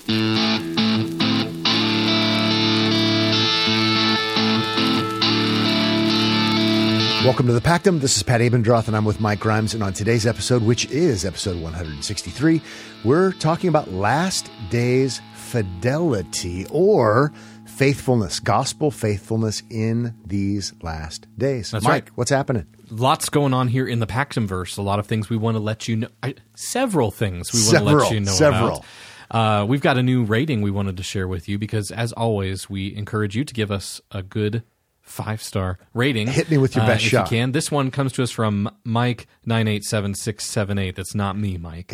Welcome to the Pactum. This is Pat Abendroth, and I'm with Mike Grimes. And on today's episode, which is episode 163, we're talking about last days fidelity or faithfulness, gospel faithfulness in these last days. That's Mike, right. What's happening? Lots going on here in the Pactumverse. A lot of things we want to let you know. Several things we want to let you know about. We've got a new rating we wanted to share with you because, as always, we encourage you to give us a good 5-star rating. Hit me with your best shot. If you can. This one comes to us from Mike 987678. That's not me, Mike.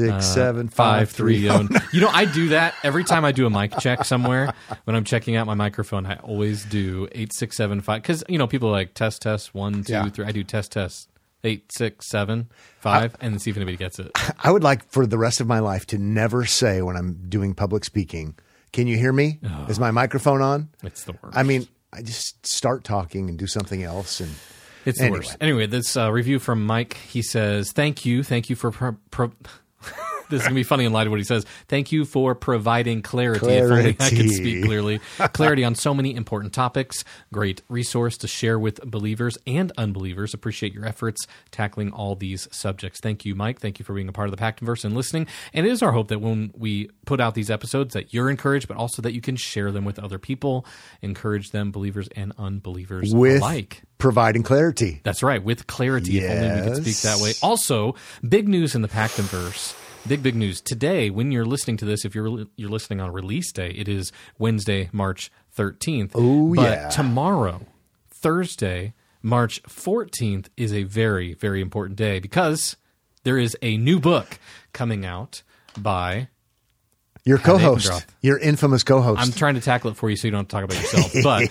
867-530. You know, I do that every time I do a mic check somewhere. When I'm checking out my microphone, I always do 8675 because people are like test 1 2 3. I do test 8 6 7 5 and then see if anybody gets it. I would like for the rest of my life to never say when I'm doing public speaking, "Can you hear me? Is my microphone on?" It's the worst. I mean, I just start talking and do something else, and it's the worst. Anyway, this review from Mike, he says, thank you for this is going to be funny in light of what he says. Thank you for providing clarity. If only I could speak clearly. Clarity on so many important topics. Great resource to share with believers and unbelievers. Appreciate your efforts tackling all these subjects. Thank you, Mike. Thank you for being a part of the Pactumverse and listening. And it is our hope that when we put out these episodes that you're encouraged, but also that you can share them with other people, encourage them, believers and unbelievers alike. Providing clarity. That's right, with clarity. Yes. If only we could speak that way. Also, big news in the Pactumverse. Big news. Today, when you're listening to this, if you're listening on release day, it is Wednesday, March 13th. Oh, yeah. But tomorrow, Thursday, March 14th, is a very, very important day because there is a new book coming out by your Pat co-host, Abendroth. your infamous co-host. I'm trying to tackle it for you so you don't have to talk about yourself. But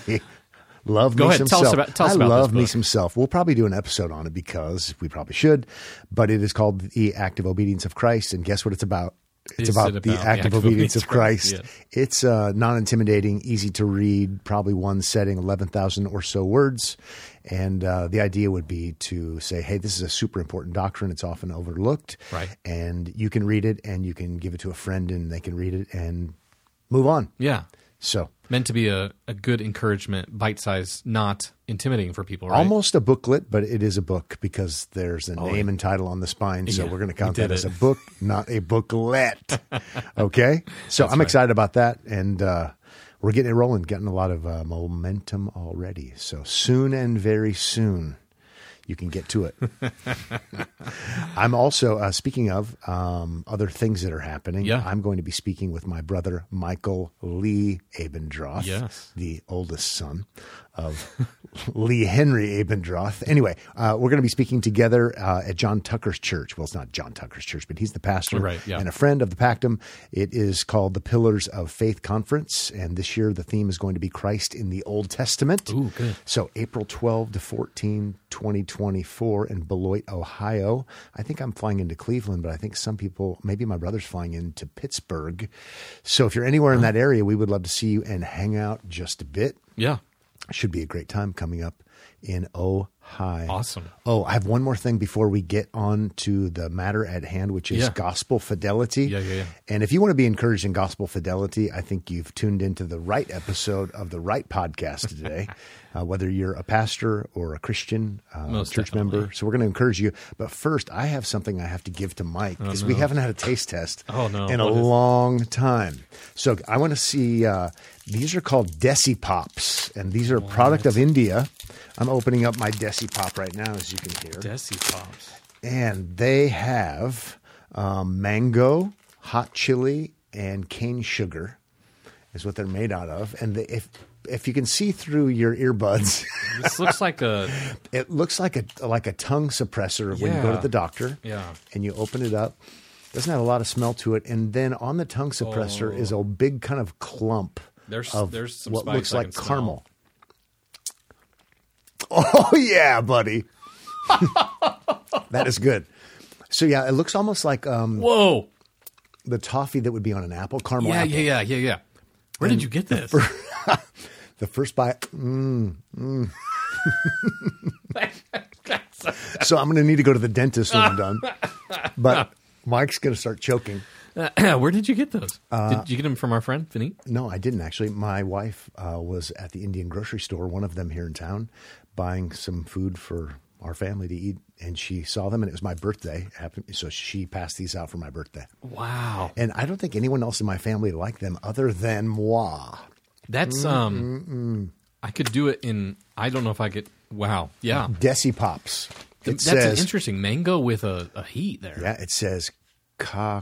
Go ahead. Tell us about I this love book. me some self. We'll probably do an episode on it because we probably should, but it is called The Active Obedience of Christ. And guess what it's about? It's about the active obedience of Christ. Yeah. It's non-intimidating, easy to read, probably one setting, 11,000 or so words. And the idea would be to say, hey, this is a super important doctrine. It's often overlooked. Right. And you can read it and you can give it to a friend and they can read it and move on. Yeah. So meant to be a good encouragement, bite-sized, not intimidating for people, right? almost a booklet, but it is a book because there's a name and title on the spine. So we're going to count that as a book, not a booklet. Okay? So I'm excited about that. And we're getting it rolling, getting a lot of momentum already. So soon and very soon, you can get to it. I'm also, speaking of other things that are happening, I'm going to be speaking with my brother, Michael Lee Abendroth, the oldest son of Lee Henry Abendroth. Anyway, we're going to be speaking together at John Tucker's church. Well, it's not John Tucker's church, but he's the pastor and a friend of the Pactum. It is called the Pillars of Faith Conference, and this year the theme is going to be Christ in the Old Testament. Ooh, good. So April 12 to 14, 2024 in Beloit, Ohio. I think I'm flying into Cleveland, but I think some people, maybe my brother's flying into Pittsburgh. So if you're anywhere in that area, we would love to see you and hang out just a bit. Yeah. Should be a great time coming up in Ohio. Awesome. Oh, I have one more thing before we get on to the matter at hand, which is gospel fidelity. Yeah. And if you want to be encouraged in gospel fidelity, I think you've tuned into the right episode of the right podcast today, whether you're a pastor or a Christian church member. So we're going to encourage you. But first, I have something I have to give to Mike because we haven't had a taste test in a long time. So I want to see, these are called Desi Pops, and these are a product of India. I'm opening up my Desi Pop right now, as you can hear. Desi Pops. And they have mango, hot chili, and cane sugar is what they're made out of. And if you can see through your earbuds, this looks like it looks like a tongue suppressor when you go to the doctor. Yeah. And you open it up. Doesn't have a lot of smell to it. And then on the tongue suppressor is a big kind of clump there's some what looks like smell. caramel. Oh, yeah, buddy. That is good. So, yeah, it looks almost like whoa, the toffee that would be on an apple, caramel apple. Yeah. Where did you get this? The first bite. So I'm going to need to go to the dentist when I'm done. But Mike's going to start choking. Where did you get those? Did you get them from our friend, Vinny? No, I didn't actually. My wife was at the Indian grocery store, one of them here in town, buying some food for our family to eat, and she saw them, and it was my birthday. So she passed these out for my birthday. Wow. And I don't think anyone else in my family liked them other than moi. That's, I could do it in, I don't know if I could, wow. Yeah. Desi Pops. That's an interesting mango with a heat there. Yeah, it says Kakcha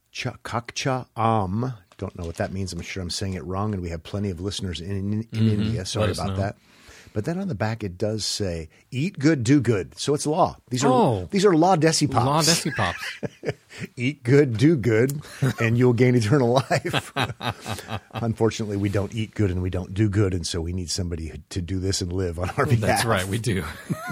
Don't know what that means. I'm sure I'm saying it wrong, and we have plenty of listeners in India. Sorry about that. But then on the back it does say, "Eat good, do good." So it's law. These are law Desi Pops. Law Desi Pops. Eat good, do good, and you'll gain eternal life. Unfortunately, we don't eat good and we don't do good, and so we need somebody to do this and live on our behalf. That's right, we do.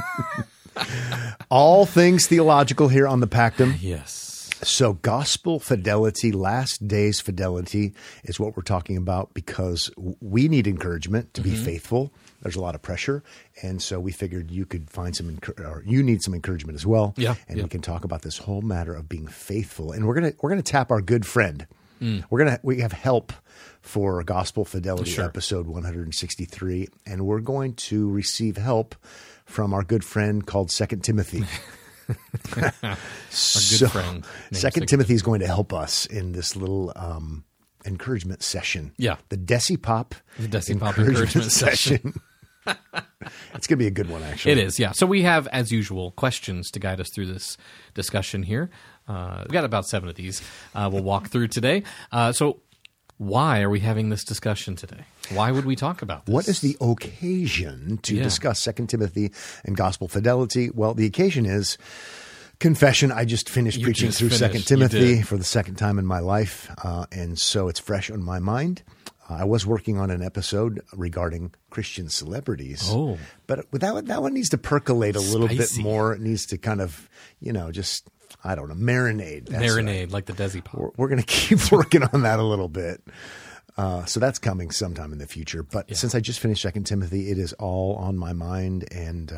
All things theological here on the Pactum. Yes. So gospel fidelity, last days fidelity is what we're talking about, because we need encouragement to be faithful. There's a lot of pressure, and so we figured you could find some, or you need some encouragement as well. Yeah, and we can talk about this whole matter of being faithful. And we're gonna tap our good friend. We have help for Gospel Fidelity episode 163, and we're going to receive help from our good friend called 2 Timothy. Our good friend. 2 Timothy is going to help us in this little encouragement session. Yeah. The Desi Pop encouragement session. It's going to be a good one, actually. It is, yeah. So we have, as usual, questions to guide us through this discussion here. We've got about 7 of these we'll walk through today. So why are we having this discussion today? Why would we talk about this? What is the occasion to discuss 2 Timothy and gospel fidelity? Well, the occasion is confession. I just finished preaching through 2 Timothy for the second time in my life, and so it's fresh on my mind. I was working on an episode regarding Christian celebrities, but that one needs to percolate a little bit more. It needs to kind of, just, I don't know, marinade. Marinade, like the Desi Pop. We're going to keep working on that a little bit. So that's coming sometime in the future. But since I just finished 2 Timothy, it is all on my mind, and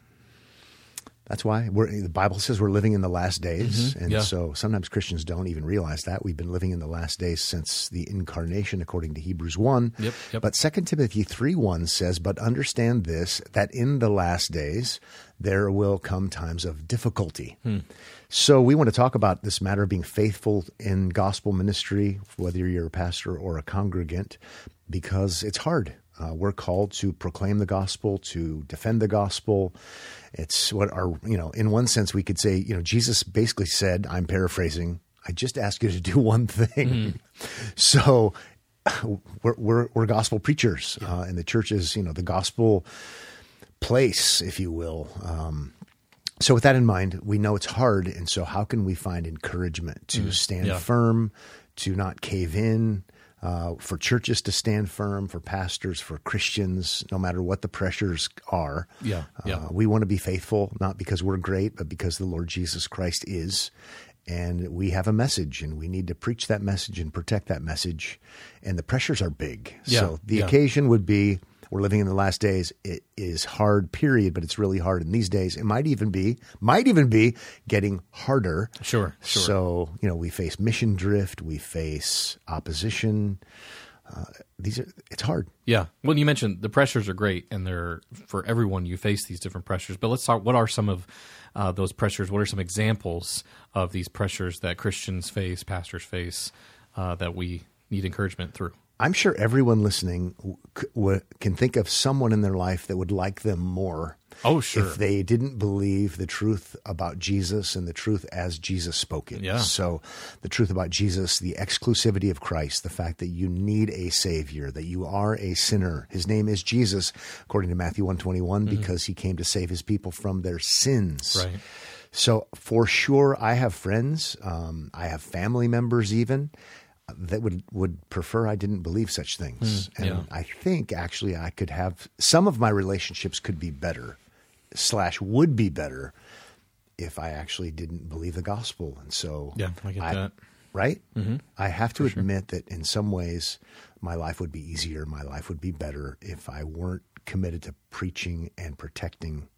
that's why the Bible says we're living in the last days. And so sometimes Christians don't even realize that. We've been living in the last days since the incarnation, according to Hebrews 1. But 2 Timothy 3:1 says, "But understand this, that in the last days there will come times of difficulty." So we want to talk about this matter of being faithful in gospel ministry, whether you're a pastor or a congregant, because it's hard. We're called to proclaim the gospel, to defend the gospel. It's what in one sense we could say, Jesus basically said, I'm paraphrasing, I just ask you to do one thing. So we're gospel preachers, and the church is, the gospel place, if you will. So with that in mind, we know it's hard. And so how can we find encouragement to stand firm, to not cave in, for churches to stand firm, for pastors, for Christians, no matter what the pressures are? We want to be faithful, not because we're great, but because the Lord Jesus Christ is. And we have a message, and we need to preach that message and protect that message. And the pressures are big. So the occasion would be, we're living in the last days. It is hard, period, but it's really hard in these days. It might even be getting harder. Sure. So, we face mission drift, we face opposition. It's hard. Yeah. Well, you mentioned the pressures are great, and they're for everyone. You face these different pressures, but let's talk. What are some of those pressures? What are some examples of these pressures that Christians face, pastors face, that we need encouragement through? I'm sure everyone listening can think of someone in their life that would like them more. Oh, sure. If they didn't believe the truth about Jesus and the truth as Jesus spoke it. Yeah. So the truth about Jesus, the exclusivity of Christ, the fact that you need a Savior, that you are a sinner. His name is Jesus, according to Matthew 1:21, because he came to save his people from their sins. Right. So for sure, I have friends, I have family members even, that would prefer I didn't believe such things. And I think actually I could have, some of my relationships could be better / would be better if I actually didn't believe the gospel. And so I get that. Right? I have to admit that in some ways my life would be easier, my life would be better if I weren't committed to preaching and protecting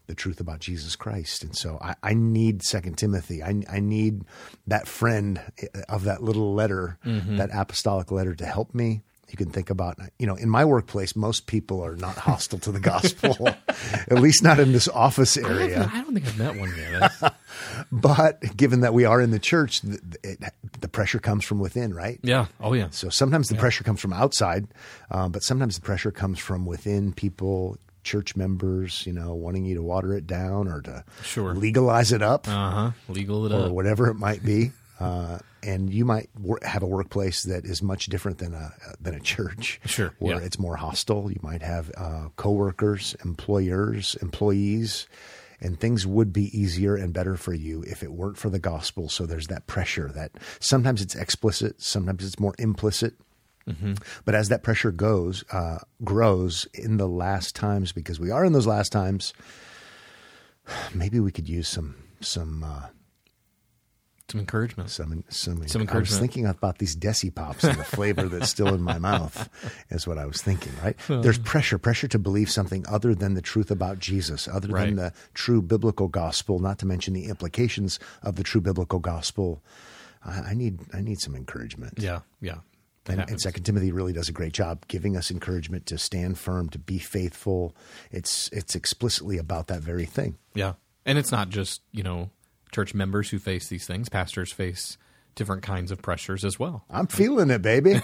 the truth about Jesus Christ. And so I need 2 Timothy. I need that friend of that little letter, that apostolic letter to help me. You can think about, in my workplace, most people are not hostile to the gospel, at least not in this office area. I don't think I've met one yet. But given that we are in the church, the pressure comes from within, right? Yeah. Oh, yeah. So sometimes the pressure comes from outside, but sometimes the pressure comes from within people, church members, wanting you to water it down or to legalize it up. Legal it up. Or whatever it might be. And you might have a workplace that is much different than a church, where it's more hostile. You might have coworkers, employers, employees, and things would be easier and better for you if it weren't for the gospel. So there's that pressure that sometimes it's explicit, sometimes it's more implicit. But as that pressure grows in the last times, because we are in those last times, maybe we could use some encouragement. Some encouragement. I was thinking about these Desi Pops and the flavor that's still in my mouth is what I was thinking, right? There's pressure to believe something other than the truth about Jesus, other than the true biblical gospel, not to mention the implications of the true biblical gospel. I need some encouragement. Yeah. And 2 Timothy really does a great job giving us encouragement to stand firm, to be faithful. It's explicitly about that very thing. Yeah. And it's not just, church members who face these things. Pastors face different kinds of pressures as well. I'm feeling it, baby.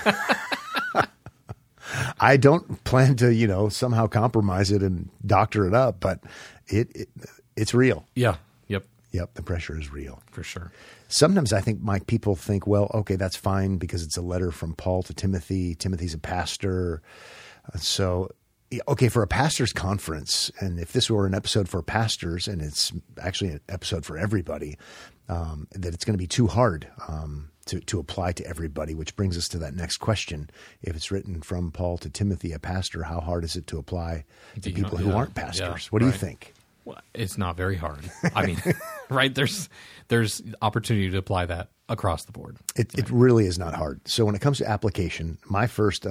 I don't plan to, somehow compromise it and doctor it up, but it's real. Yeah. Yep. The pressure is real. For sure. Sometimes I think people think, well, okay, that's fine because it's a letter from Paul to Timothy. Timothy's a pastor. So, okay, for a pastor's conference, and if this were an episode for pastors, and it's actually an episode for everybody, that it's going to be too hard to apply to everybody, which brings us to that next question. If it's written from Paul to Timothy, a pastor, how hard is it to apply to people who aren't pastors? Yeah, what do you think? Well, it's not very hard. I mean, right? There's opportunity to apply that across the board. It really is not hard. So when it comes to application, my first,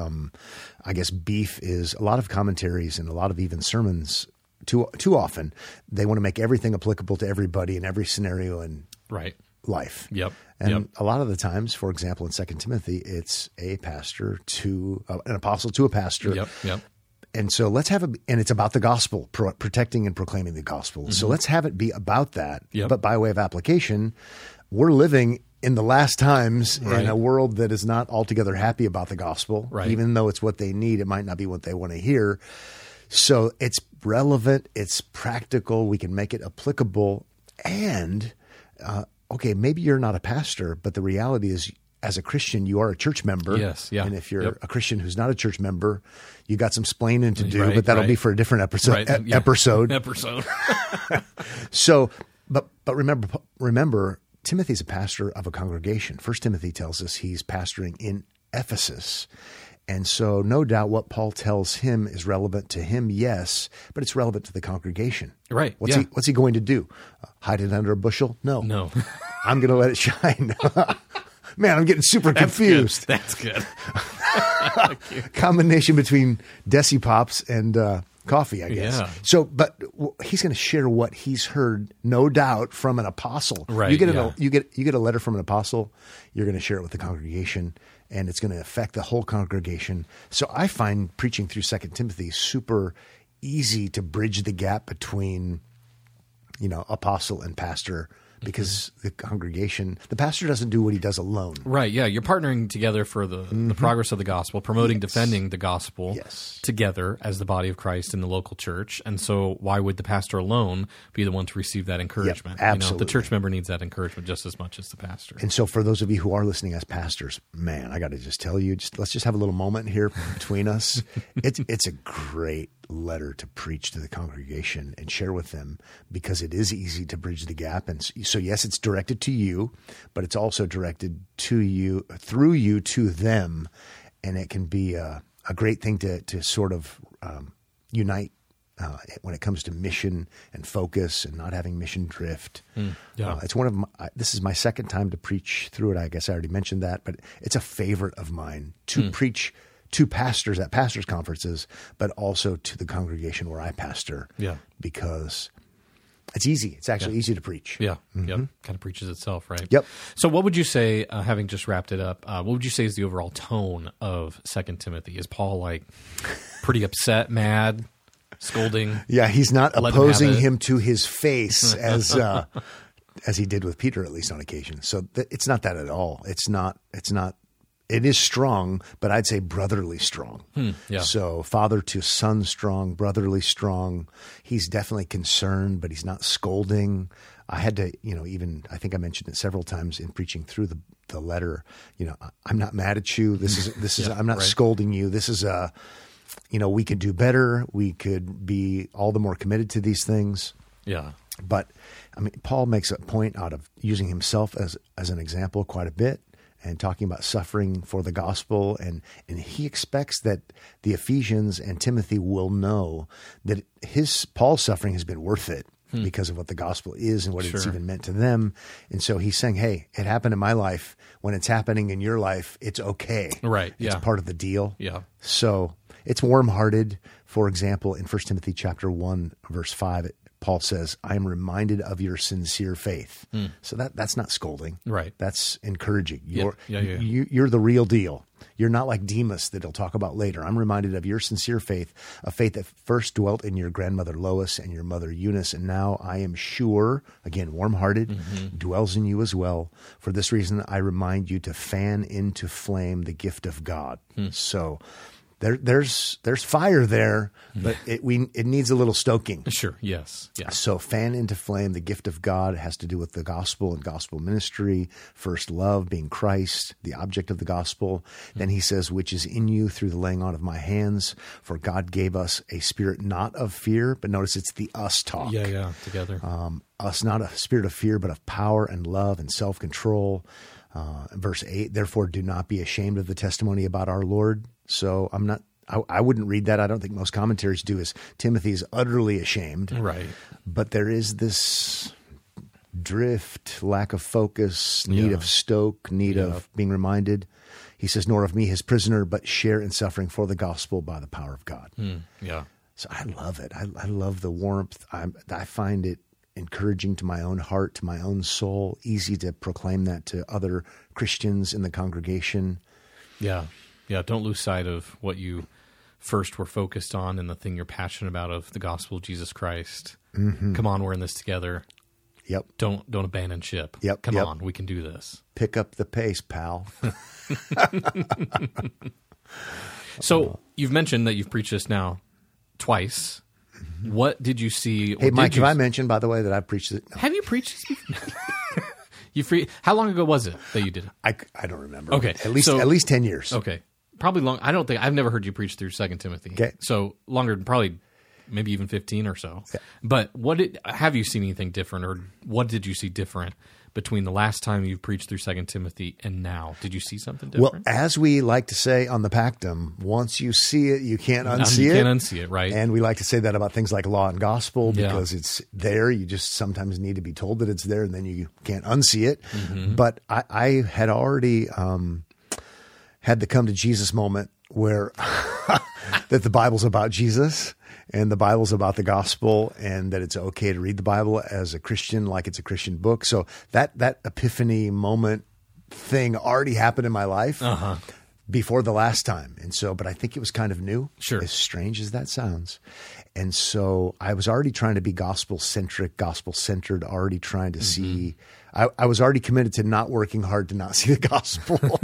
beef is a lot of commentaries and a lot of even sermons. Too often, they want to make everything applicable to everybody in every scenario in life. Yep. And a lot of the times, for example, in 2 Timothy, it's a pastor to an apostle to a pastor. Yep. And so let's have and it's about the gospel, protecting and proclaiming the gospel. So let's have it be about that. Yep. But by way of application, we're living in the last times in a world that is not altogether happy about the gospel. Even though it's what they need, it might not be what they want to hear. So it's relevant, it's practical, we can make it applicable. And, maybe you're not a pastor, but the reality is, as a Christian, you are a church member. Yes, yeah. And if you're a Christian who's not a church member, you got some splaining to do, but that'll be for a different episode. Episode. So, but remember, Timothy's a pastor of a congregation. 1 Timothy tells us he's pastoring in Ephesus. And so no doubt what Paul tells him is relevant to him, yes, but it's relevant to the congregation. Right. What's he going to do? Hide it under a bushel? No. I'm going to let it shine. Man, I'm getting super confused. That's good. Combination between Desi Pops and coffee, I guess. Yeah. So, but he's going to share what he's heard, no doubt, from an apostle. Right. You get a letter from an apostle. You're going to share it with the congregation, and it's going to affect the whole congregation. So I find preaching through 2 Timothy super easy to bridge the gap between, apostle and pastor. Because the congregation, the pastor doesn't do what he does alone. Right, yeah. You're partnering together for the progress of the gospel, promoting, defending the gospel together as the body of Christ in the local church. And so why would the pastor alone be the one to receive that encouragement? Yep, absolutely. The church member needs that encouragement just as much as the pastor. And so for those of you who are listening as pastors, man, I got to just tell you, let's just have a little moment here between us. It's a great letter to preach to the congregation and share with them, because it is easy to bridge the gap. And so, yes, it's directed to you, but it's also directed to you, through you, to them. And it can be a great thing to sort of unite when it comes to mission and focus and not having mission drift. It's this is my second time to preach through it. I guess I already mentioned that, but it's a favorite of mine to preach to pastors at pastors' conferences, but also to the congregation where I pastor. Yeah. Because it's easy. It's actually easy to preach. Yeah. Yep. Kind of preaches itself, right? Yep. So what would you say, having just wrapped it up, what would you say is the overall tone of 2 Timothy? Is Paul like pretty upset, mad, scolding? Yeah, he's not opposing him to his face as he did with Peter, at least on occasion. So it's not that at all. It's not. It is strong, but I'd say brotherly strong. Yeah. So father to son strong, brotherly strong. He's definitely concerned, but he's not scolding. I had to, I think I mentioned it several times in preaching through the letter. I'm not mad at you. This is. I'm not scolding you. This is we could do better. We could be all the more committed to these things. Yeah. But I mean, Paul makes a point out of using himself as an example quite a bit, and talking about suffering for the gospel. And he expects that the Ephesians and Timothy will know that Paul's suffering has been worth it because of what the gospel is and what it's even meant to them. And so he's saying, hey, it happened in my life. When it's happening in your life, it's okay. Right. It's part of the deal. Yeah. So it's warm-hearted. For example, in 1 Timothy chapter 1, verse 5, Paul says, I am reminded of your sincere faith. So that's not scolding. Right. That's encouraging. You're the real deal. You're not like Demas that he'll talk about later. I'm reminded of your sincere faith, a faith that first dwelt in your grandmother Lois and your mother Eunice. And now I am sure, again, warm-hearted, dwells in you as well. For this reason, I remind you to fan into flame the gift of God. So there's fire there, but it needs a little stoking. Sure. Yes. Yeah. So fan into flame the gift of God. It has to do with the gospel and gospel ministry. First love being Christ, the object of the gospel. Then he says, which is in you through the laying on of my hands. For God gave us a spirit not of fear, but notice it's the us talk. Yeah. Together. Us, not a spirit of fear, but of power and love and self-control. Verse 8, therefore do not be ashamed of the testimony about our Lord. So I wouldn't read that. I don't think most commentaries do, as Timothy is utterly ashamed. Right. But there is this drift, lack of focus, need of stoke, need of being reminded. He says, nor of me his prisoner, but share in suffering for the gospel by the power of God. Yeah. So I love it. I love the warmth. I find it encouraging to my own heart, to my own soul, easy to proclaim that to other Christians in the congregation. Yeah. Yeah. Don't lose sight of what you first were focused on and the thing you're passionate about, of the gospel of Jesus Christ. Come on, we're in this together. Yep. Don't abandon ship. Yep. Come on, we can do this. Pick up the pace, pal. So you've mentioned that you've preached this now twice. What did you see? Hey, Mike, have I mentioned, by the way, that I've preached it? No. Have you preached this? How long ago was it that you did it? I don't remember. Okay. At least 10 years. Okay. Probably long. I've never heard you preach through 2 Timothy. Okay. So longer than probably maybe even 15 or so. Yeah. But have you seen anything different, or what did you see different between the last time you preached through 2 Timothy and now? Did you see something different? Well, as we like to say on the Pactum, once you see it, you can't unsee it. You can't unsee it, right? And we like to say that about things like law and gospel, because it's there. You just sometimes need to be told that it's there, and then you can't unsee it. But I had already had the come to Jesus moment where that the Bible's about Jesus and the Bible's about the gospel, and that it's okay to read the Bible as a Christian like it's a Christian book. So that epiphany moment thing already happened in my life before the last time. And so, but I think it was kind of new, as strange as that sounds. And so I was already trying to be gospel-centric, gospel-centered, already trying to see, I was already committed to not working hard to not see the gospel.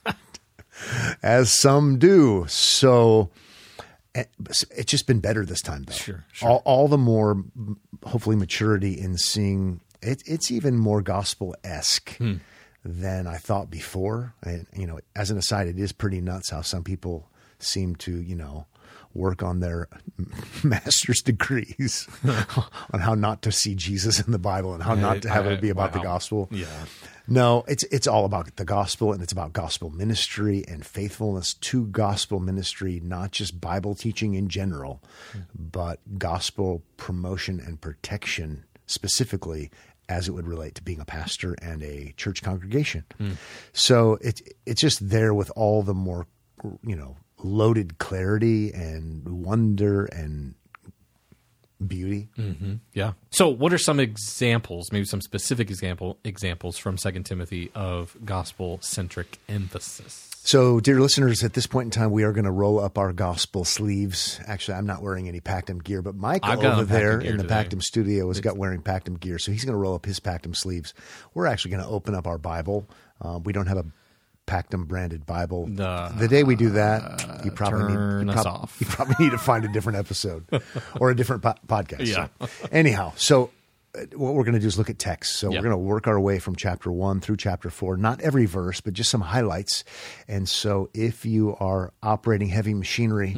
As some do. So it's just been better this time, though. Sure. All the more, hopefully, maturity in seeing it. It's even more gospel-esque than I thought before. And, as an aside, it is pretty nuts how some people seem to, work on their master's degrees on how not to see Jesus in the Bible and how not to have it be about the gospel. Yeah. No, it's all about the gospel, and it's about gospel ministry and faithfulness to gospel ministry, not just Bible teaching in general, but gospel promotion and protection specifically as it would relate to being a pastor and a church congregation. So it's just there with all the more, loaded clarity and wonder and beauty. Mm-hmm. Yeah. So what are some examples, maybe some specific examples from 2 Timothy of gospel-centric emphasis? So, dear listeners, at this point in time, we are going to roll up our gospel sleeves. Actually, I'm not wearing any Pactum gear, but Mike over there in the Pactum studio has got wearing Pactum gear, so he's going to roll up his Pactum sleeves. We're actually going to open up our Bible. We don't have a Pactum branded Bible. The day we do that, you probably need to find a different episode or a different podcast. Yeah. So, anyhow, what we're going to do is look at text. So we're going to work our way from chapter 1 through chapter 4. Not every verse, but just some highlights. And so if you are operating heavy machinery,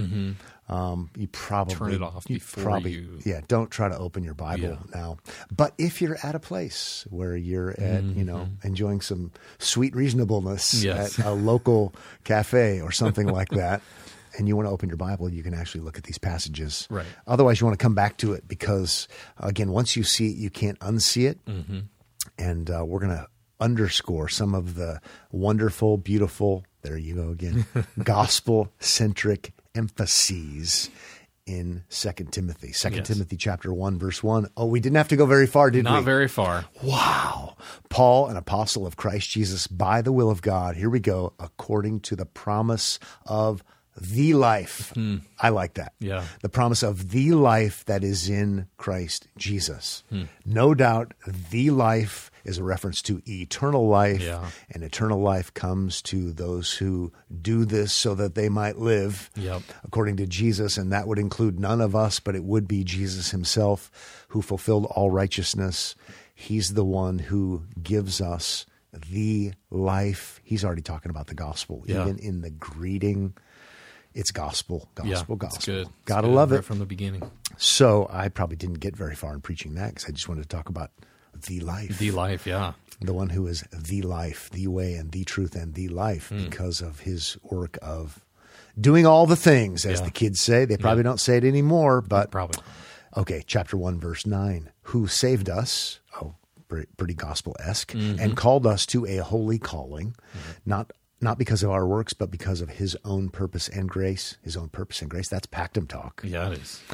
you probably turn it off before you. Yeah, don't try to open your Bible now. But if you're at a place where you're at, enjoying some sweet reasonableness at a local cafe or something like that, and you want to open your Bible, you can actually look at these passages. Right. Otherwise, you want to come back to it because, again, once you see it, you can't unsee it. Mm-hmm. And we're going to underscore some of the wonderful, beautiful, there you go again, gospel-centric emphases in 2 Timothy. 2 Timothy chapter 1, verse 1. Oh, we didn't have to go very far, did we? Not very far. Wow. Paul, an apostle of Christ Jesus, by the will of God, here we go, according to the promise of the life. I like that. Yeah. The promise of the life that is in Christ Jesus. No doubt the life is a reference to eternal life. Yeah. And eternal life comes to those who do this so that they might live according to Jesus. And that would include none of us, but it would be Jesus himself who fulfilled all righteousness. He's the one who gives us the life. He's already talking about the gospel, even in the greeting. It's gospel. It's good. Gotta love it from the beginning. So I probably didn't get very far in preaching that because I just wanted to talk about the life. The life, yeah. The one who is the life, the way, and the truth, and the life because of his work of doing all the things, as the kids say. They probably don't say it anymore, but probably. Okay, chapter 1, verse 9. Who saved us, pretty gospel-esque, and called us to a holy calling, not because of our works, but because of his own purpose and grace. His own purpose and grace. That's Pactum talk. Yeah, it is.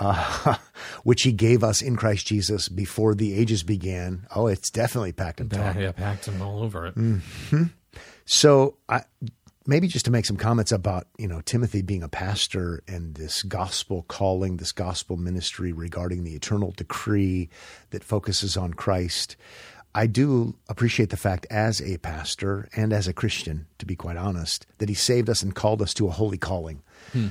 Which he gave us in Christ Jesus before the ages began. Oh, it's definitely Pactum talk. Yeah, Pactum all over it. Mm-hmm. So maybe just to make some comments about, Timothy being a pastor and this gospel calling, this gospel ministry regarding the eternal decree that focuses on Christ. I do appreciate the fact as a pastor and as a Christian, to be quite honest, that he saved us and called us to a holy calling.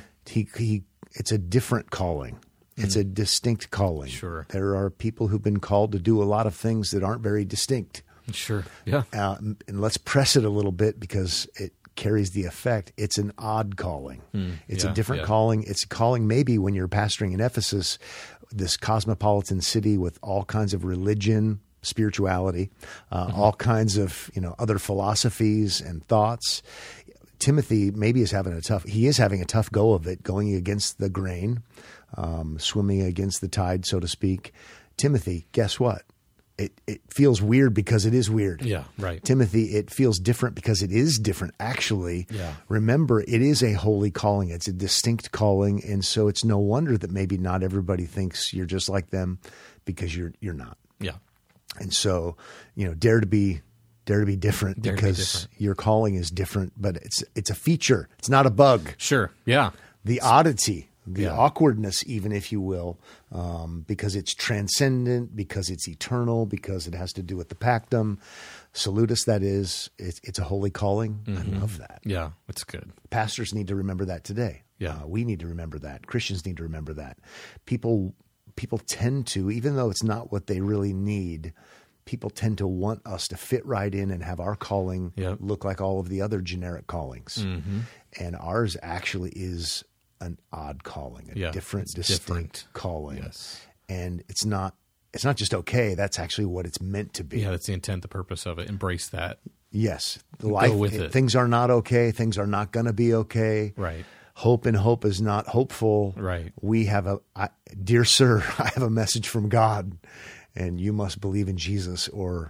It's a different calling. It's a distinct calling. Sure. There are people who've been called to do a lot of things that aren't very distinct. Sure. Yeah. And let's press it a little bit because it carries the effect. It's an odd calling. It's a different calling. It's a calling maybe when you're pastoring in Ephesus, this cosmopolitan city with all kinds of religion, spirituality, all kinds of other philosophies and thoughts. Timothy maybe is having a tough go of it, going against the grain, swimming against the tide, so to speak. Timothy, guess what? It feels weird because it is weird. Yeah, right. Timothy, it feels different because it is different, actually. Yeah. Remember, it is a holy calling. It's a distinct calling, and so it's no wonder that maybe not everybody thinks you're just like them because you're not. Yeah. And so, dare to be different because your calling is different, but it's a feature. It's not a bug. Sure. Yeah. The oddity, the awkwardness, even if you will, because it's transcendent, because it's eternal, because it has to do with the Pactum. Salutis, that is, it's a holy calling. I love that. Yeah, it's good. Pastors need to remember that today. Yeah. We need to remember that. Christians need to remember that. People tend to, even though it's not what they really need, people tend to want us to fit right in and have our calling look like all of the other generic callings. And ours actually is an odd calling, a distinct calling. Yes. And it's not just okay. That's actually what it's meant to be. Yeah, that's the intent, the purpose of it. Embrace that. Yes. Go with it. Things are not okay. Things are not going to be okay. Right. Hope and hope is not hopeful. Right. We have dear sir, I have a message from God, and you must believe in Jesus or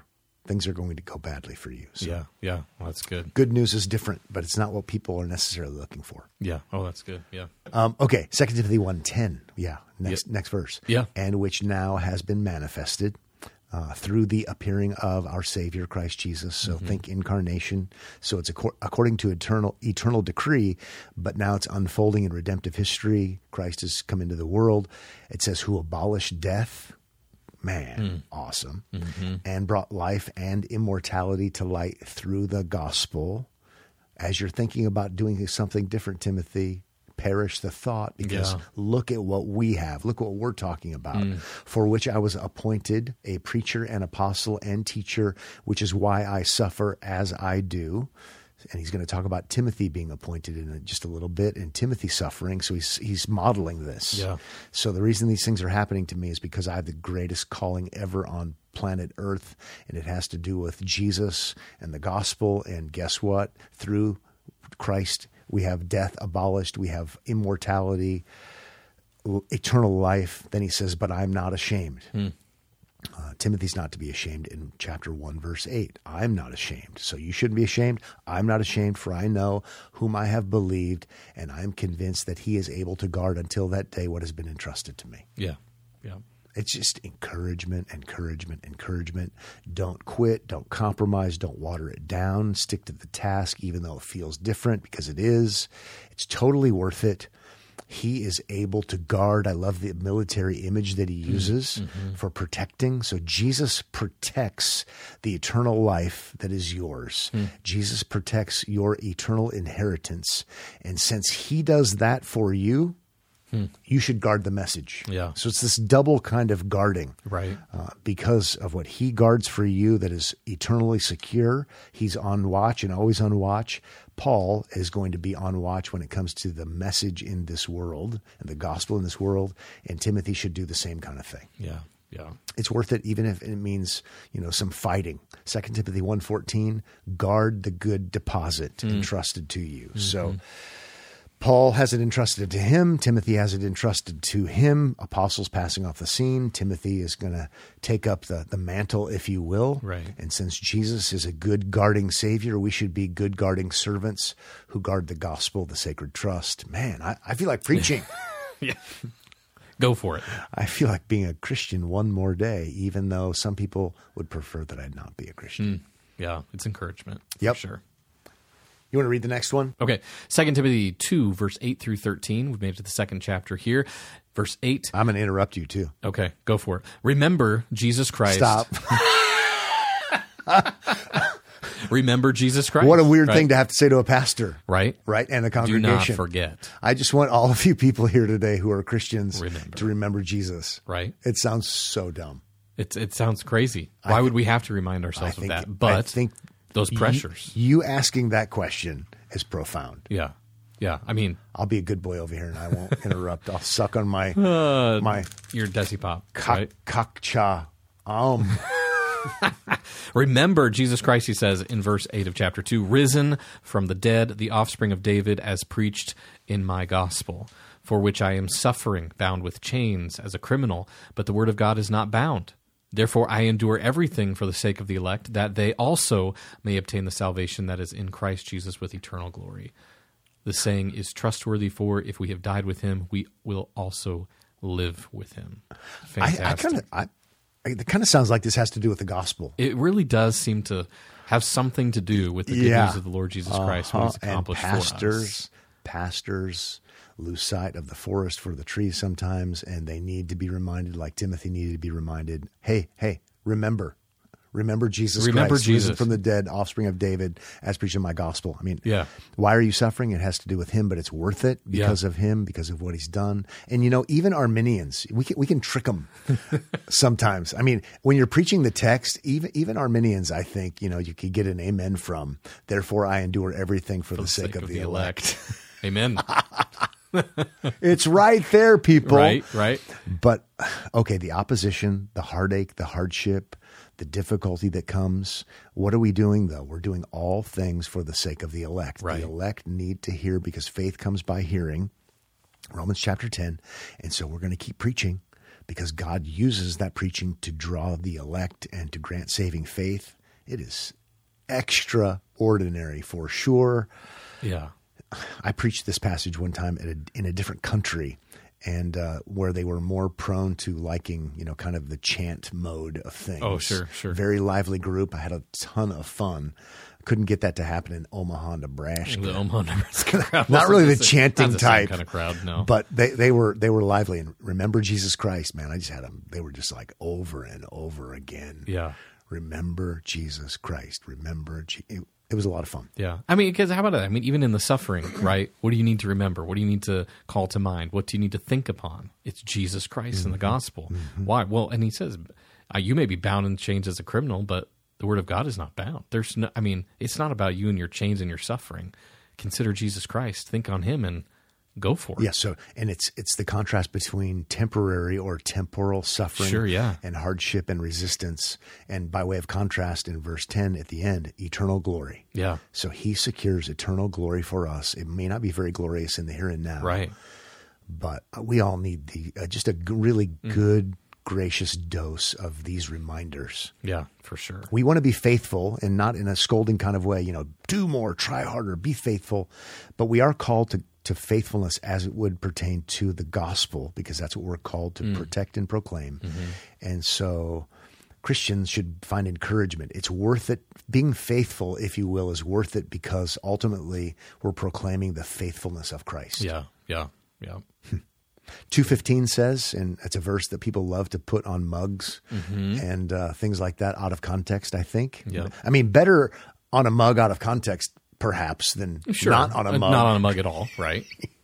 things are going to go badly for you. So Yeah. Well, that's good. Good news is different, but it's not what people are necessarily looking for. Yeah. Oh, that's good. Yeah. Okay, 2 Timothy 1:10. Yeah, next verse. Yeah. And which now has been manifested through the appearing of our Savior, Christ Jesus. So think incarnation. So it's according to eternal decree, but now it's unfolding in redemptive history. Christ has come into the world. It says, who abolished death. Man, awesome. And brought life and immortality to light through the gospel. As you're thinking about doing something different, Timothy, perish the thought, because look at what we have. Look what we're talking about. For which I was appointed a preacher and apostle and teacher, which is why I suffer as I do. And he's going to talk about Timothy being appointed in just a little bit, and Timothy suffering. So he's modeling this. Yeah. So the reason these things are happening to me is because I have the greatest calling ever on planet Earth, and it has to do with Jesus and the gospel. And guess what? Through Christ, we have death abolished. We have immortality, eternal life. Then he says, but I'm not ashamed. Timothy's not to be ashamed in chapter 1, verse 8. I'm not ashamed. So you shouldn't be ashamed. I'm not ashamed, for I know whom I have believed, and I'm convinced that he is able to guard until that day what has been entrusted to me. Yeah. It's just encouragement. Don't quit. Don't compromise. Don't water it down. Stick to the task, even though it feels different, because it is. It's totally worth it. He is able to guard. I love the military image that he uses for protecting. So Jesus protects the eternal life that is yours. Jesus protects your eternal inheritance. And since he does that for you, you should guard the message. Yeah. So it's this double kind of guarding. Right. Because of what he guards for you that is eternally secure. He's on watch and always on watch. Paul is going to be on watch when it comes to the message in this world and the gospel in this world. And Timothy should do the same kind of thing. Yeah. It's worth it, even if it means, some fighting. 2 Timothy 1:14, guard the good deposit entrusted to you. So Paul has it entrusted to him. Timothy has it entrusted to him. Apostles passing off the scene. Timothy is going to take up the mantle, if you will. Right. And since Jesus is a good guarding Savior, we should be good guarding servants who guard the gospel, the sacred trust. Man, I feel like preaching. Yeah. Go for it. I feel like being a Christian one more day, even though some people would prefer that I not be a Christian. Yeah, it's encouragement. Yep. For sure. You want to read the next one? Okay. 2 Timothy 2, verse 8 through 13. We've made it to the second chapter here. Verse 8. I'm going to interrupt you too. Okay, go for it. Remember Jesus Christ. Stop. Remember Jesus Christ. What a weird thing to have to say to a pastor. Right? Right? And the Do congregation. not forget. I just want all of you people here today who are Christians Remember. to remember Jesus. Right? It sounds so dumb. It sounds crazy. Why would we have to remind ourselves of that? But I think those pressures. You asking that question is profound. Yeah. I mean, I'll be a good boy over here and I won't interrupt. I'll suck on my your Desi Pop. Kakcha. Remember Jesus Christ, he says in verse 8 of chapter 2, risen from the dead, the offspring of David, as preached in my gospel, for which I am suffering, bound with chains as a criminal, but the word of God is not bound. Therefore I endure everything for the sake of the elect, that they also may obtain the salvation that is in Christ Jesus with eternal glory. The saying is trustworthy, for if we have died with him, we will also live with him. Fantastic. It kind of sounds like this has to do with the gospel. It really does seem to have something to do with the good news of the Lord Jesus Christ, what he's accomplished for us. Pastors lose sight of the forest for the trees sometimes, and they need to be reminded, like Timothy needed to be reminded, hey, remember Jesus Christ, risen from the dead, offspring of David, as preached in my gospel. I mean, why are you suffering? It has to do with him, but it's worth it because of him, because of what he's done. And, even Arminians, we can trick them sometimes. I mean, when you're preaching the text, even Arminians, I think, you could get an amen from, therefore I endure everything for the sake of the elect. Amen. It's right there, people. Right. But, okay, the opposition, the heartache, the hardship, the difficulty that comes. What are we doing, though? We're doing all things for the sake of the elect. Right. The elect need to hear because faith comes by hearing. Romans chapter 10. And so we're going to keep preaching because God uses that preaching to draw the elect and to grant saving faith It is extraordinary for sure. Yeah. I preached this passage one time in a different country, and where they were more prone to liking, kind of the chant mode of things. Oh, sure. Very lively group. I had a ton of fun. Couldn't get that to happen in Omaha, Nebraska. The Omaha, Nebraska crowd. Not really the chanting type kind of crowd, no. But they were lively. And remember Jesus Christ, man. I just had them. They were just like over and over again. Yeah. Remember Jesus Christ. It was a lot of fun. Yeah. I mean, because how about it? I mean, even in the suffering, right? What do you need to remember? What do you need to call to mind? What do you need to think upon? It's Jesus Christ and the gospel. Mm-hmm. Why? Well, and he says, you may be bound in chains as a criminal, but the word of God is not bound. It's not about you and your chains and your suffering. Consider Jesus Christ. Think on him and go for it. Yeah. So, and it's the contrast between temporary or temporal suffering, sure, yeah, and hardship and resistance. And by way of contrast, in verse 10 at the end, eternal glory. Yeah. So he secures eternal glory for us. It may not be very glorious in the here and now, right? But we all need just a really good, gracious dose of these reminders. Yeah, for sure. We want to be faithful, and not in a scolding kind of way, do more, try harder, be faithful. But we are called to faithfulness as it would pertain to the gospel, because that's what we're called to protect and proclaim. Mm-hmm. And so Christians should find encouragement. It's worth it. Being faithful, if you will, is worth it, because ultimately we're proclaiming the faithfulness of Christ. Yeah. 2:15 says, and it's a verse that people love to put on mugs and things like that out of context, I think. Yeah. I mean, better on a mug out of context, perhaps, than not on a mug. Not on a mug at all, right?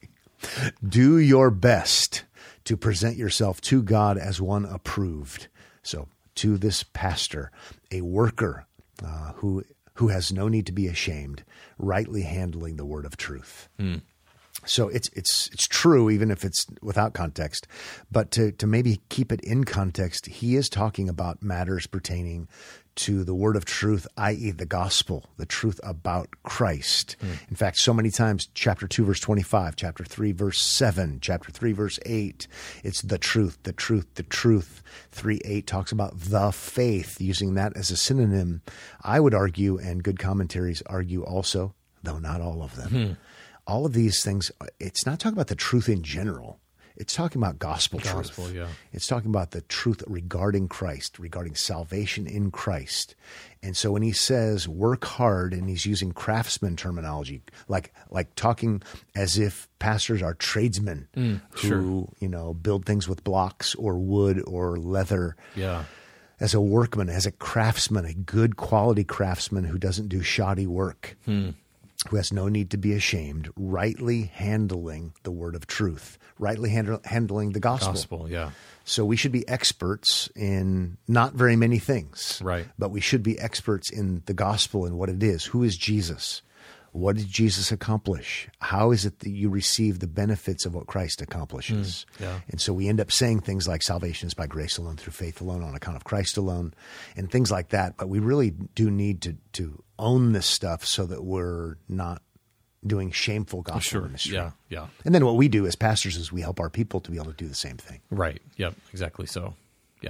Do your best to present yourself to God as one approved. So to this pastor, a worker who has no need to be ashamed, rightly handling the word of truth. So it's true, even if it's without context. But to maybe keep it in context, he is talking about matters pertaining to the word of truth, i.e. the gospel, the truth about Christ. In fact, so many times, chapter 2, verse 25, chapter 3, verse 7, chapter 3, verse 8, it's the truth, the truth, the truth. 3:8 talks about the faith, using that as a synonym. I would argue, and good commentaries argue also, though not all of them, all of these things, it's not talking about the truth in general. It's talking about gospel truth. Yeah. It's talking about the truth regarding Christ, regarding salvation in Christ. And so when he says work hard, and he's using craftsman terminology, like talking as if pastors are tradesmen who, build things with blocks or wood or leather. Yeah. As a workman, as a craftsman, a good quality craftsman who doesn't do shoddy work. Who has no need to be ashamed, rightly handling the word of truth, rightly handling the gospel. Yeah. So we should be experts in not very many things, right? But we should be experts in the gospel and what it is. Who is Jesus? What did Jesus accomplish? How is it that you receive the benefits of what Christ accomplishes? Yeah. And so we end up saying things like salvation is by grace alone, through faith alone, on account of Christ alone, and things like that. But we really do need to own this stuff so that we're not doing shameful gospel ministry. Yeah. And then what we do as pastors is we help our people to be able to do the same thing. Right. Yep. Exactly. So, yeah.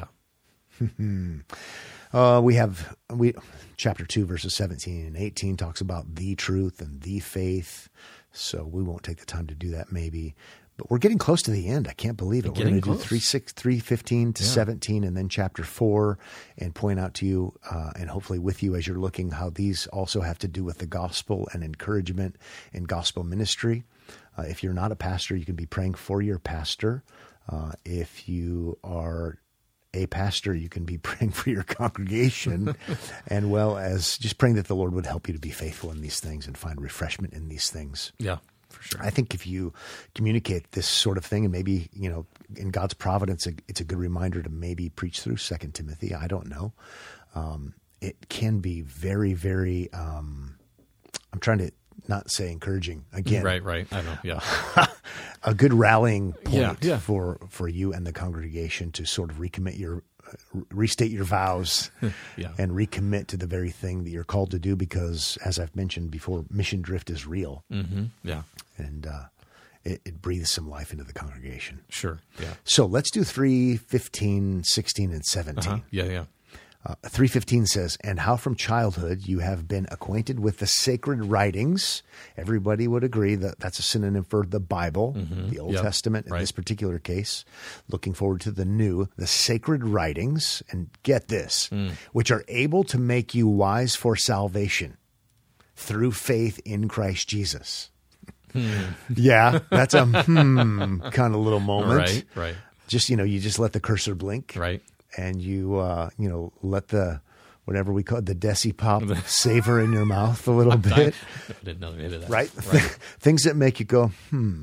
We chapter 2, verses 17 and 18 talks about the truth and the faith. So we won't take the time to do that maybe. But we're getting close to the end. I can't believe it. We're going to do 3:15 to 17, and then chapter 4, and point out to you and hopefully with you as you're looking how these also have to do with the gospel and encouragement and gospel ministry. If you're not a pastor, you can be praying for your pastor. If you are a pastor, you can be praying for your congregation, and well as just praying that the Lord would help you to be faithful in these things and find refreshment in these things. Yeah. For sure. I think if you communicate this sort of thing, and maybe, in God's providence, it's a good reminder to maybe preach through 2 Timothy. I don't know. It can be very, very, I'm trying to not say encouraging again. Right. I know. Yeah. A good rallying point Yeah. for you and the congregation to sort of restate your vows and recommit to the very thing that you're called to do, because as I've mentioned before, mission drift is real. Yeah. And it breathes some life into the congregation. Sure. Yeah. So let's do 3, 15, 16, and 17. Yeah. 3:15 says, and how from childhood you have been acquainted with the sacred writings. Everybody would agree that that's a synonym for the Bible, the Old Testament in this particular case. Looking forward to the new, the sacred writings, and get this, which are able to make you wise for salvation through faith in Christ Jesus. Yeah, that's a kind of little moment. Right. Just, you just let the cursor blink. Right. And you, let the, whatever we call it, the Desi Pop savor in your mouth a little bit. I didn't know they did that. Right? Things that make you go,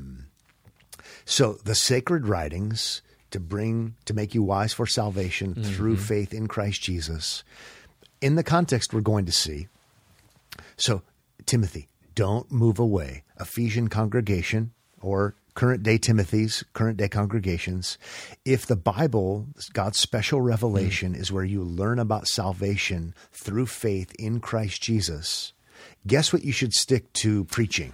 So the sacred writings to make you wise for salvation through faith in Christ Jesus. In the context we're going to see. So, Timothy, don't move away. Ephesian congregation or current day Timothy's, current day congregations. If the Bible, God's special revelation, is where you learn about salvation through faith in Christ Jesus, guess what you should stick to preaching?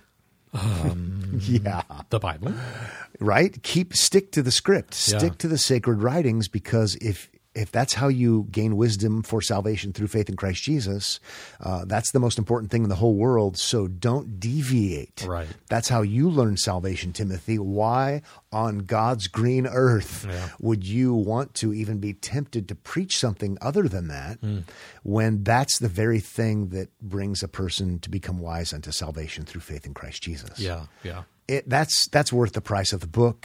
The Bible. Right? Stick to the script. Stick to the sacred writings, because if that's how you gain wisdom for salvation through faith in Christ Jesus, that's the most important thing in the whole world. So don't deviate. Right. That's how you learn salvation, Timothy. Why on God's green earth would you want to even be tempted to preach something other than that when that's the very thing that brings a person to become wise unto salvation through faith in Christ Jesus? Yeah. That's worth the price of the book.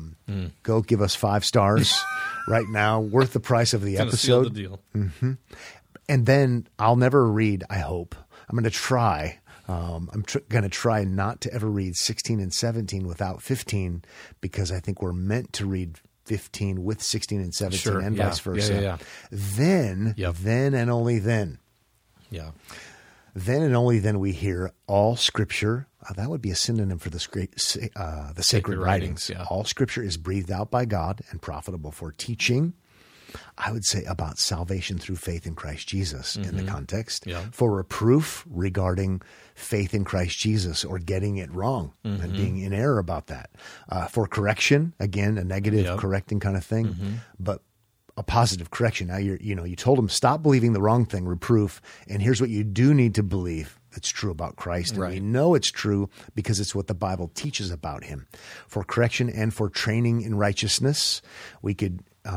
Go give us 5 stars right now. Worth the price of the episode. Seal the deal. And then I'll never read, I hope. I'm going to try. I'm going to try not to ever read 16 and 17 without 15, because I think we're meant to read 15 with 16 and 17 and vice versa. Yeah. Then and only then. Yeah. Then and only then we hear all Scripture. That would be a synonym for the sacred writings. Yeah. All Scripture is breathed out by God and profitable for teaching. I would say about salvation through faith in Christ Jesus in the context. Yeah. For reproof regarding faith in Christ Jesus or getting it wrong and being in error about that. For correction, again, a negative correcting kind of thing. But a positive correction. Now you told him, stop believing the wrong thing, reproof, and here's what you do need to believe that's true about Christ. And we know it's true because it's what the Bible teaches about him. For correction and for training in righteousness, we could,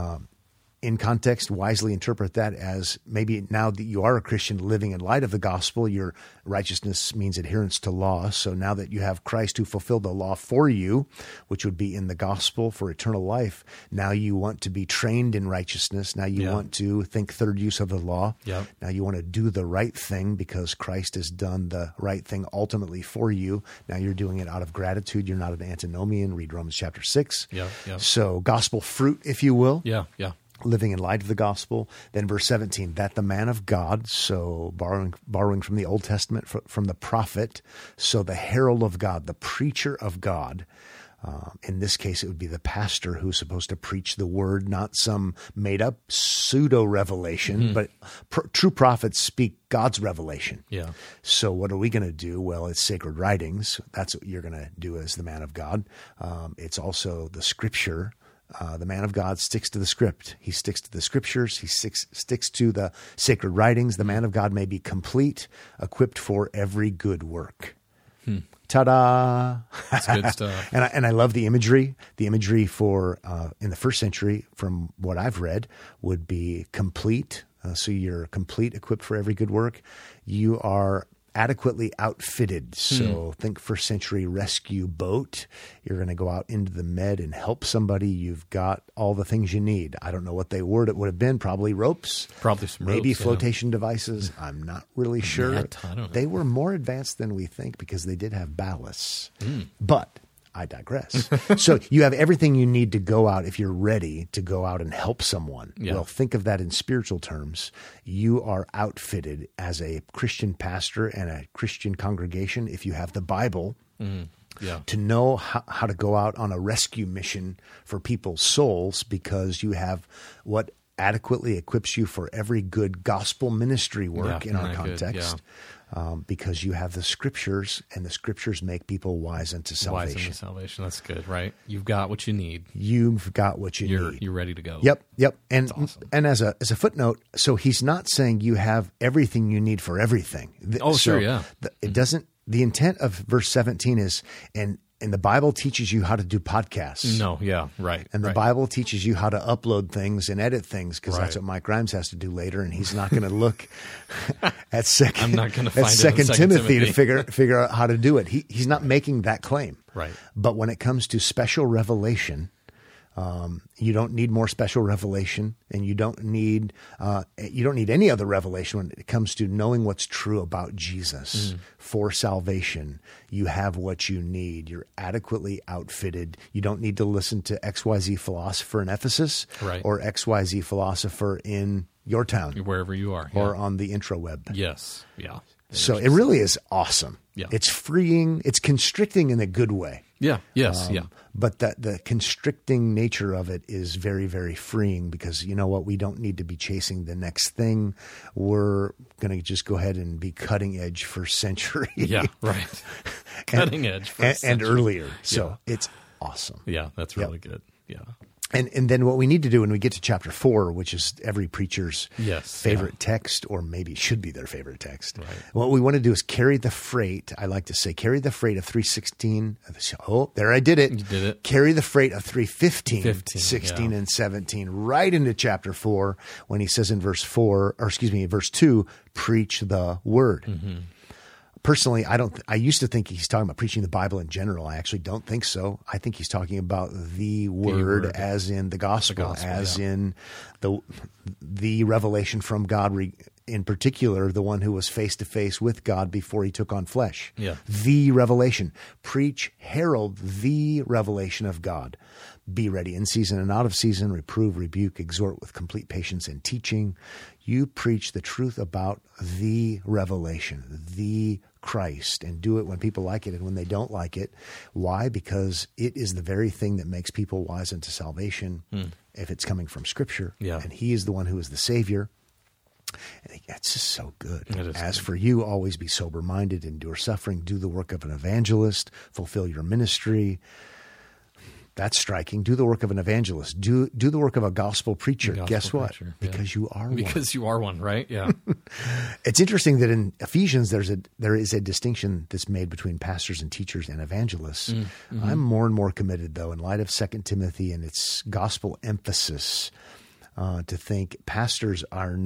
in context, wisely interpret that as maybe now that you are a Christian living in light of the gospel, your righteousness means adherence to law. So now that you have Christ who fulfilled the law for you, which would be in the gospel for eternal life, now you want to be trained in righteousness. Now you want to think third use of the law. Yep. Now you want to do the right thing because Christ has done the right thing ultimately for you. Now you're doing it out of gratitude. You're not an antinomian. Read Romans chapter 6. Yeah. So gospel fruit, if you will. Yeah. Living in light of the gospel. Then verse 17, that the man of God, so borrowing from the Old Testament, from the prophet, so the herald of God, the preacher of God, in this case it would be the pastor who's supposed to preach the word, not some made-up pseudo-revelation, but true prophets speak God's revelation. Yeah. So what are we going to do? Well, it's sacred writings. That's what you're going to do as the man of God. It's also the scripture. The man of God sticks to the script. He sticks to the scriptures. He sticks to the sacred writings. The man of God may be complete, equipped for every good work. Ta-da! That's good stuff. And I love the imagery. The imagery for in the first century, from what I've read, would be complete. So you're complete, equipped for every good work. You are adequately outfitted. So think first century rescue boat. You're going to go out into the med and help somebody. You've got all the things you need. I don't know what they were. It would have been probably ropes. Probably some maybe ropes, flotation devices. I'm not really sure. I don't know. They were more advanced than we think because they did have ballasts. But I digress. So you have everything you need to go out if you're ready to go out and help someone. Yeah. Well, think of that in spiritual terms. You are outfitted as a Christian pastor and a Christian congregation, if you have the Bible, to know how to go out on a rescue mission for people's souls, because you have what adequately equips you for every good gospel ministry work in our context. because you have the Scriptures, and the Scriptures make people wise unto salvation. Wise unto salvation. That's good, right? You've got what you need. You've got what you need. You're ready to go. Yep. And That's awesome. and as a footnote, so he's not saying you have everything you need for everything. Sure, yeah. It doesn't. The intent of verse 17 is, and the Bible teaches you how to do podcasts. No, yeah, right. And the Bible teaches you how to upload things and edit things, because that's what Mike Grimes has to do later, and he's not going to look at Second Timothy to figure out how to do it. He's not making that claim. Right. But when it comes to special revelation, you don't need more special revelation, and you don't need any other revelation when it comes to knowing what's true about Jesus for salvation. You have what you need. You're adequately outfitted. You don't need to listen to XYZ philosopher in Ephesus or XYZ philosopher in your town, wherever you are, or on the intraweb. Yes, yeah. So it really is awesome. Yeah. It's freeing. It's constricting in a good way. Yeah. Yes. But the constricting nature of it is very, very freeing, because you know what? We don't need to be chasing the next thing. We're going to just go ahead and be cutting edge for century. Yeah, right. Cutting edge for and earlier. So it's awesome. Yeah, that's really good. Yeah. And then what we need to do when we get to chapter 4, which is every preacher's favorite text, or maybe should be their favorite text. Right. What we want to do is carry the freight. I like to say carry the freight of 3:16. Oh, there I did it. You did it. Carry the freight of 3:15, 16 and 17 right into chapter 4, when he says in verse 2, preach the word. Mm-hmm. Personally, I used to think he's talking about preaching the Bible in general. I actually don't think so. I think he's talking about the word as in the gospel as in the revelation from God, in particular, the one who was face to face with God before he took on flesh. Yeah. The revelation. Preach, herald the revelation of God. Be ready in season and out of season, reprove, rebuke, exhort with complete patience and teaching. You preach the truth about the revelation, the Christ, and do it when people like it and when they don't like it. Why? Because it is the very thing that makes people wise unto salvation if it's coming from Scripture. Yeah. And he is the one who is the Savior. And that's just so good. As for you, always be sober-minded, endure suffering, do the work of an evangelist, fulfill your ministry. That's striking. Do the work of an evangelist. Do the work of a gospel preacher. Guess what? Because you are one. Because you are one, right? Yeah. It's interesting that in Ephesians there is a distinction that's made between pastors and teachers and evangelists. Mm-hmm. I'm more and more committed, though, in light of 2 Timothy and its gospel emphasis, to think pastors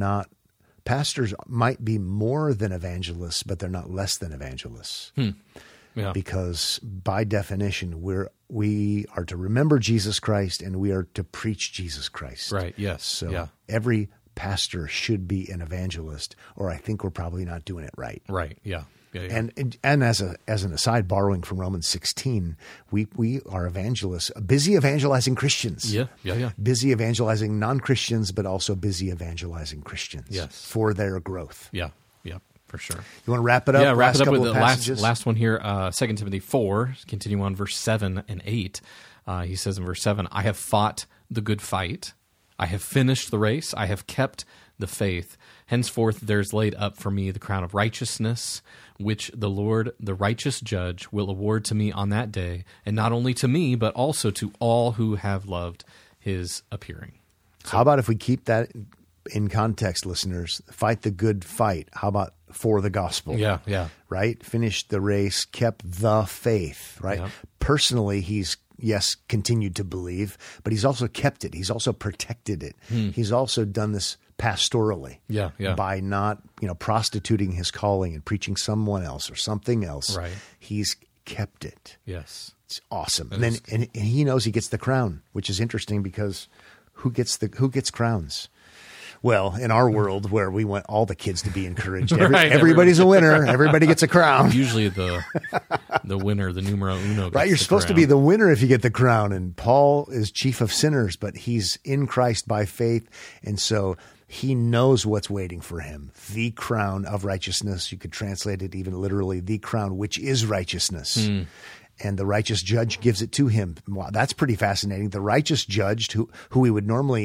might be more than evangelists, but they're not less than evangelists. Yeah. Because by definition, we are to remember Jesus Christ, and we are to preach Jesus Christ. Right. Yes. So every pastor should be an evangelist, or I think we're probably not doing it right. Right. Yeah. Yeah. And as an aside, borrowing from Romans 16, we are evangelists, busy evangelizing Christians. Yeah. Busy evangelizing non-Christians, but also busy evangelizing Christians for their growth. Yeah. For sure. You want to wrap it up? Yeah, wrap it up with the last one here, 2 Timothy 4, continue on verse 7 and 8. He says in verse 7, I have fought the good fight. I have finished the race. I have kept the faith. Henceforth there is laid up for me the crown of righteousness, which the Lord, the righteous judge, will award to me on that day, and not only to me, but also to all who have loved his appearing. So, how about if we keep that in context, listeners? Fight the good fight. How about for the gospel? Yeah. Right? Finished the race, kept the faith, right? Yeah. Personally, he's, continued to believe, but he's also kept it. He's also protected it. He's also done this pastorally. Yeah. By not, prostituting his calling and preaching someone else or something else. Right. He's kept it. Yes. It's awesome. And he knows he gets the crown, which is interesting because who gets crowns? Well, in our world where we want all the kids to be encouraged, everybody's a winner. Everybody gets a crown. Usually the winner, the numero uno. Right, you're supposed to be the winner if you get the crown. And Paul is chief of sinners, but he's in Christ by faith. And so he knows what's waiting for him. The crown of righteousness. You could translate it even literally, the crown, which is righteousness. And the righteous judge gives it to him. Wow, that's pretty fascinating. The righteous judge, who we would normally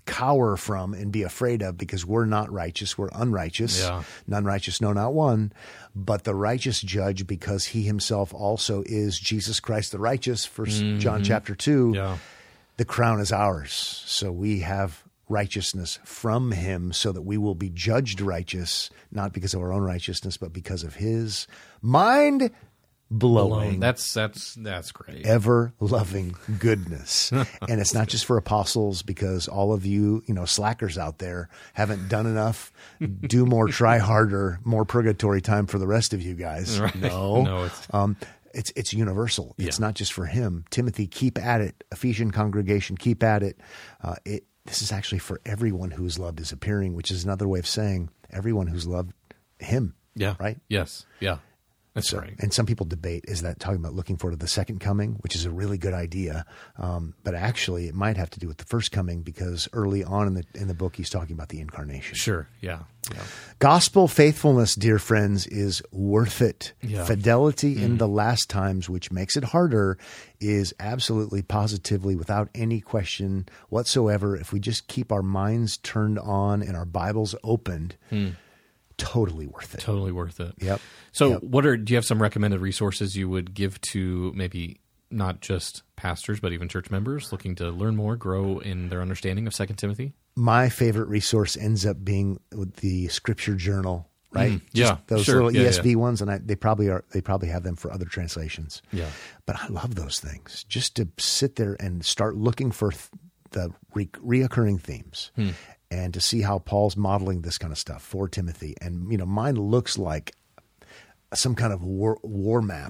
cower from and be afraid of, because we're not righteous. We're unrighteous. Yeah. None righteous, no, not one. But the righteous judge, because he himself also is Jesus Christ the righteous, John chapter 2, the crown is ours. So we have righteousness from him so that we will be judged righteous, not because of our own righteousness, but because of his mind-blowing. That's great. Ever-loving goodness. And it's not just for apostles, because all of you, slackers out there haven't done enough. Do more, try harder, more purgatory time for the rest of you guys. Right. No. It's universal. It's not just for him. Timothy, keep at it. Ephesian congregation, keep at it. This is actually for everyone whose loved is appearing, which is another way of saying everyone who's loved him. Yeah. Right? Yes. Yeah. That's right. And some people debate, is that talking about looking forward to the second coming, which is a really good idea. But actually, it might have to do with the first coming, because early on in the book, he's talking about the incarnation. Sure. Yeah. Gospel faithfulness, dear friends, is worth it. Yeah. Fidelity in the last times, which makes it harder, is absolutely, positively, without any question whatsoever, if we just keep our minds turned on and our Bibles opened, totally worth it. Totally worth it. Yep. So do you have some recommended resources you would give to maybe not just pastors, but even church members looking to learn more, grow in their understanding of 2 Timothy? My favorite resource ends up being the Scripture Journal, right? Those sure. little ESV ones, and they probably have them for other translations. Yeah. But I love those things. Just to sit there and start looking for the reoccurring themes. And to see how Paul's modeling this kind of stuff for Timothy. And, mine looks like some kind of war map.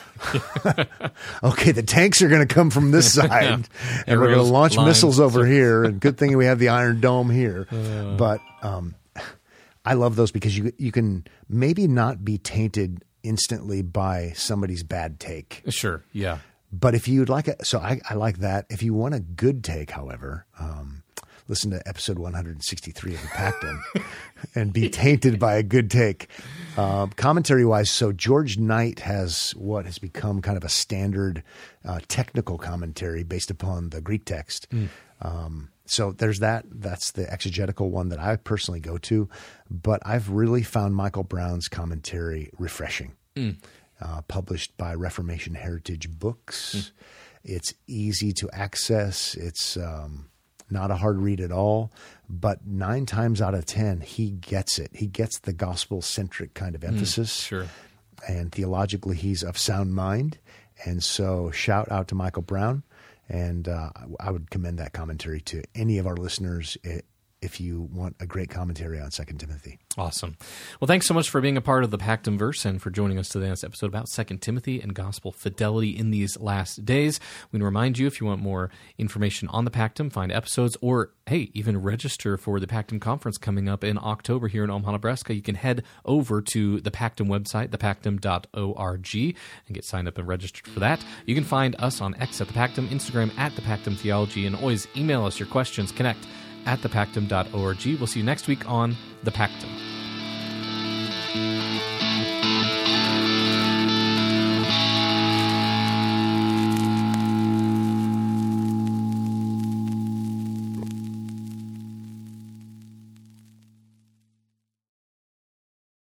Okay, the tanks are going to come from this side, and we're going to launch missiles over here. And good thing we have the Iron Dome here. But I love those, because you can maybe not be tainted instantly by somebody's bad take. Sure, yeah. But if you'd like so I like that. If you want a good take, however, listen to episode 163 of the Pactum and be tainted by a good take. Commentary-wise, so George Knight has what has become kind of a standard technical commentary based upon the Greek text. So there's that. That's the exegetical one that I personally go to. But I've really found Michael Brown's commentary refreshing. Published by Reformation Heritage Books. It's easy to access. It's not a hard read at all, but 9 times out of 10, he gets it. He gets the gospel-centric kind of emphasis. Sure. And theologically, he's of sound mind. And so shout out to Michael Brown. And I would commend that commentary to any of our listeners if you want a great commentary on 2 Timothy. Awesome. Well, thanks so much for being a part of the Pactum Verse and for joining us today on this episode about 2 Timothy and gospel fidelity in these last days. We want to remind you, if you want more information on the Pactum, find episodes, or, hey, even register for the Pactum Conference coming up in October here in Omaha, Nebraska, you can head over to the Pactum website, thepactum.org, and get signed up and registered for that. You can find us on X at the Pactum, Instagram at the Pactum Theology, and always email us your questions. Connect at thepactum.org. We'll see you next week on The Pactum.